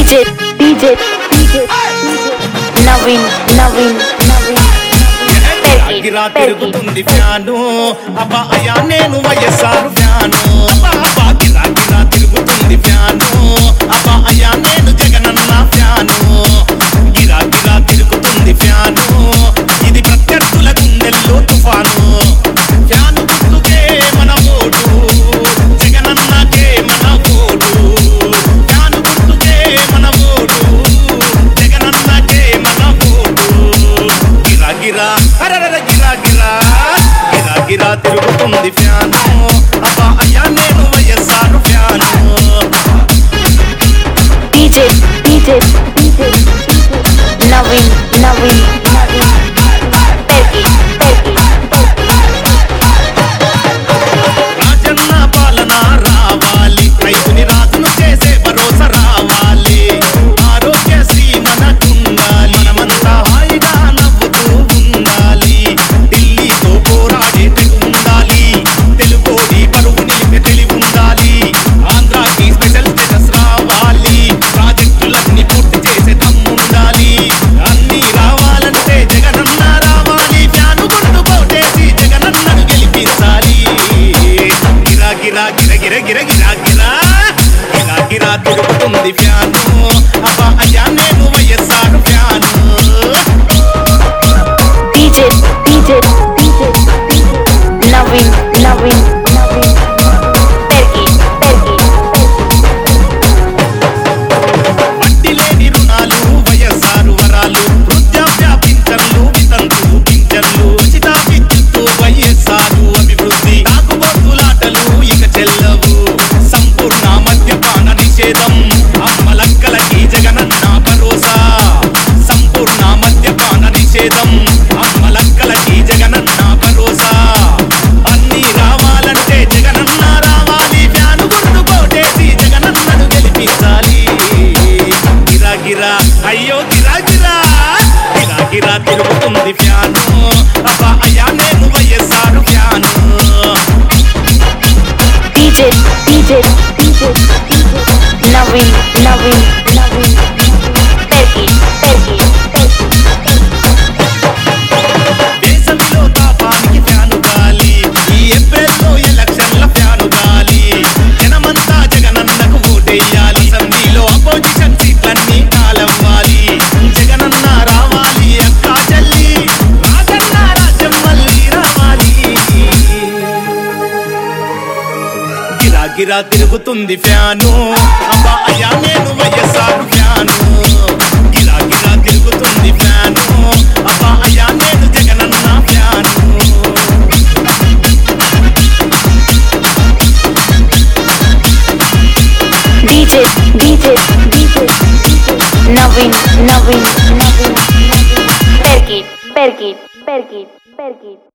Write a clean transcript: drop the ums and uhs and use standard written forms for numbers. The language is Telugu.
DJ నవీన్ గిరా తిరుగుతుంది ఫ్యాను అబ్బా అయ్యా నేను వైఎస్ఆర్ ఫ్యాను అబ్బా గిరా తిరుగుతుంది ఫ్యాను అబ్బా అయ్యా నేను జగనన్న ఫ్యాను గిరా తిరుగుతుంది ఫ్యాను ఇది ప్రత్యర్థుల గుండెల్లో తుఫాను ఫ్యాను గుర్తుకే మన ఓటు జగనన్నకే మన ఓటు ఫ్యాను గుర్తుకే మన ఓటు జగనన్నకే మన ఓటు గిరా గిరా తిరుగుతుంది ఫ్యాను అబ్బా అయ్యా నేను వైఎస్ఆర్ ఫ్యాను DJ నవీన్ రాజన్న పాలన రావాలి రైతుని రాజును చేసే భరోసా రావాలి ఆరోగ్యశ్రీ మనకుండాలి మనమంతా హాయిగా నవ్వుతూ ఉండాలి ఢిల్లీతో పోరాడే తెగు ఉండాలి తెలుగోడి పరువు నిలిపే తెలివి ఉండాలి ఆంధ్రాకి స్పెషల్ స్టేటస్ రావాలి ప్రాజెక్టులన్నీ పూర్తి చేసే దమ్ముండాలి అన్నీ రావాలంటే జగనన్న రావాలి ఫ్యాను గుర్తు పోటేసి జగనన్నను గెలిపించాలి గిరా తిరుగుతుంది ఫ్యాను అబ్బా అయ్యా నేను వైఎస్ఆర్ ఫ్యాను DJ నవీన్ వడ్డీ లేని రుణాలు వైఎస్ఆర్ వరాలు వృద్ధాప్య పింఛన్లు వితంతు పింఛన్లు ఉచిత విద్యుత్తు వైఎస్ఆర్ అభివృద్ధి తాగుబోతులాటలు ఇక చెల్లవు సంపూర్ణ మద్యపాన నిషేధం అమ్మలక్కలకి జగనన్న భరోసా సంపూర్ణ మద్యపాన నిషేధం అమ్మలక్కలకి జగనన్న భరోసా అన్నీ రావాలంటే జగనన్న రావాలి ఫ్యాను గుర్తు కోటేసి జగనన్నను గెలిపించాలి గిరా అయ్యో గిరా తిరుగుతుంది ఫ్యాను అబ్బా అయ్యా నేను వైఎస్ఆర్ ఫ్యాను DJ నవీన్ వేసవిలో తాపానికి ఫ్యాను గాలి ఈ ఏప్రిల్లో ఎలక్షన్ల ఫ్యాను గాలి జనమంతా జగనన్నకు ఓటేయాలి అసెంబ్లీలో అపోజిషన్ సీట్లన్నీ కాలవ్వాలి జగనన్న రావాలి అక్కా చెల్లి రాజన్న రాజ్యం మళ్ళీ రావాలి గిరా తిరుగుతుంది ఫ్యాను అబ్బా అయ్యా నేను వైఎస్ఆర్ ఫ్యాను గిరా తిరుగుతుంది ఫ్యాను అబ్బా అయ్యా నేను Jagananna fan DJ Naveen Perkit